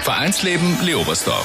Vereinsleben Leobersdorf.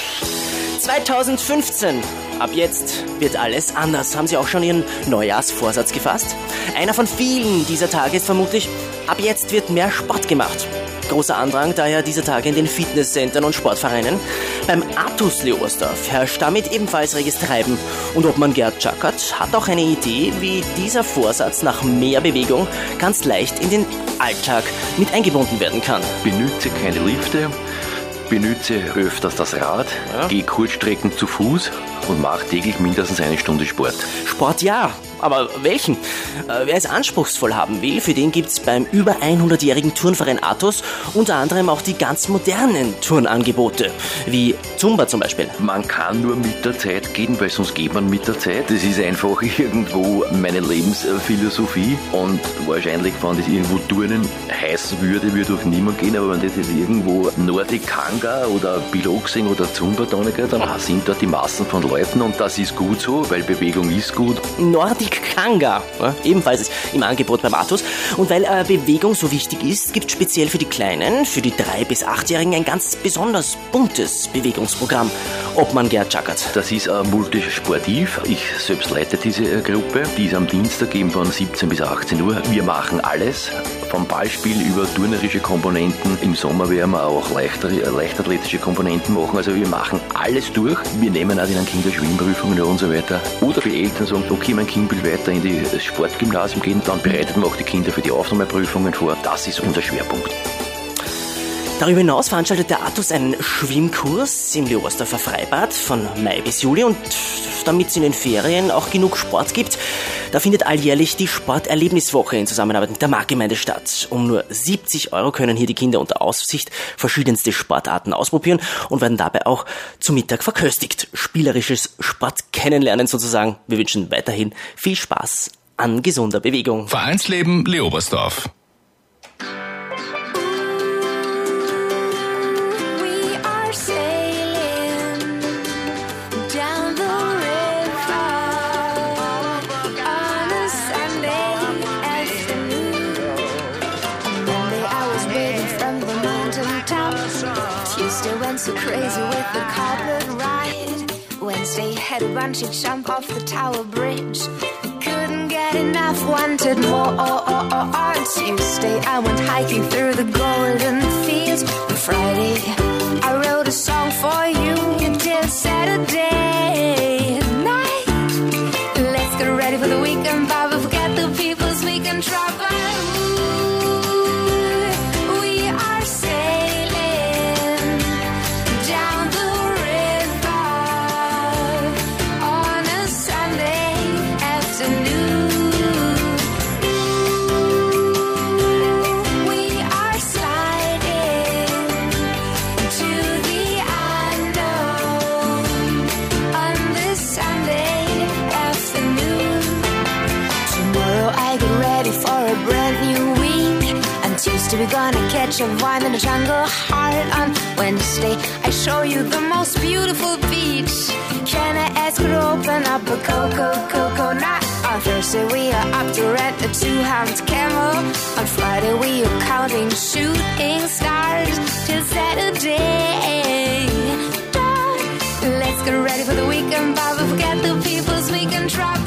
2015. Ab jetzt wird alles anders. Haben Sie auch schon Ihren Neujahrsvorsatz gefasst? Einer von vielen dieser Tage ist vermutlich, ab jetzt wird mehr Sport gemacht. Großer Andrang daher dieser Tage in den Fitnesscentern und Sportvereinen. Beim Artus Leobersdorf herrscht damit ebenfalls reges Treiben. Und Obmann Gerd Czakert hat auch eine Idee, wie dieser Vorsatz nach mehr Bewegung ganz leicht in den Alltag mit eingebunden werden kann. Benütze keine Lifte, benütze öfters das Rad, Geh Kurzstrecken zu Fuß und mach täglich mindestens eine Stunde Sport. Sport ja, aber welchen? Wer es anspruchsvoll haben will, für den gibt's beim über 100-jährigen Turnverein Artus unter anderem auch die ganz modernen Turnangebote, wie Zumba zum Beispiel. Man kann nur mit der Zeit gehen, weil sonst geht man mit der Zeit. Das ist einfach irgendwo meine Lebensphilosophie und wahrscheinlich, wenn das irgendwo Turnen heißen würde, würde auch niemand gehen, aber wenn das jetzt irgendwo Nordic Kanga oder Piloxing oder Zumba dann sind dort die Massen von Leuten und das ist gut so, weil Bewegung ist gut. Nordic Kanga, ebenfalls im Angebot beim Artus. Und weil Bewegung so wichtig ist, gibt es speziell für die Kleinen, für die 3- bis 8-Jährigen ein ganz besonders buntes Bewegungsprogramm. Obmann Gerd Czakert. Das ist multisportiv. Ich selbst leite diese Gruppe. Die ist am Dienstag eben von 17 bis 18 Uhr. Wir machen alles, vom Ballspiel über turnerische Komponenten. Im Sommer werden wir auch leichtathletische Komponenten machen. Also wir machen alles durch. Wir nehmen auch den Kindern Schwimmprüfungen und so weiter. Oder die Eltern sagen, okay, mein Kind will weiter in das Sportgymnasium gehen, dann bereitet man auch die Kinder für die Aufnahmeprüfungen vor. Das ist unser Schwerpunkt. Darüber hinaus veranstaltet der Artus einen Schwimmkurs im Leobersdorfer Freibad von Mai bis Juli und damit es in den Ferien auch genug Sport gibt, da findet alljährlich die Sporterlebniswoche in Zusammenarbeit mit der Marktgemeinde statt. Um nur 70 € können hier die Kinder unter Aufsicht verschiedenste Sportarten ausprobieren und werden dabei auch zu Mittag verköstigt. Spielerisches Sport kennenlernen sozusagen. Wir wünschen weiterhin viel Spaß an gesunder Bewegung. Vereinsleben Leobersdorf. Tuesday went so crazy with the carpet ride. Wednesday had a bungee jump off the Tower Bridge. Couldn't get enough, wanted more. Tuesday I went hiking through the golden fields. On Friday I wrote a song for you. Till Saturday night. Let's get ready for the weekend, Baba. Forget the people's weekend trouble. We're gonna catch a vibe in the jungle heart. On Wednesday I show you the most beautiful beach. Can I ask you to open up a coconut? On Thursday we are up to rent a 2-hound camel. On Friday we are counting shooting stars. Till Saturday dawn. Let's get ready for the weekend, Baba. Forget the people's weekend trouble.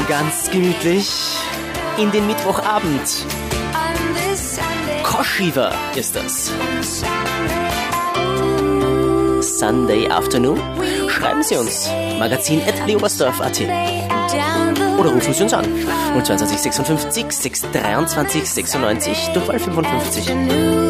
ganz gemütlich in den Mittwochabend. Koshiver ist das. Sunday Afternoon. Schreiben Sie uns. magazin@leobersdorf.at oder rufen Sie uns an. 022 56 623 96 durch 55.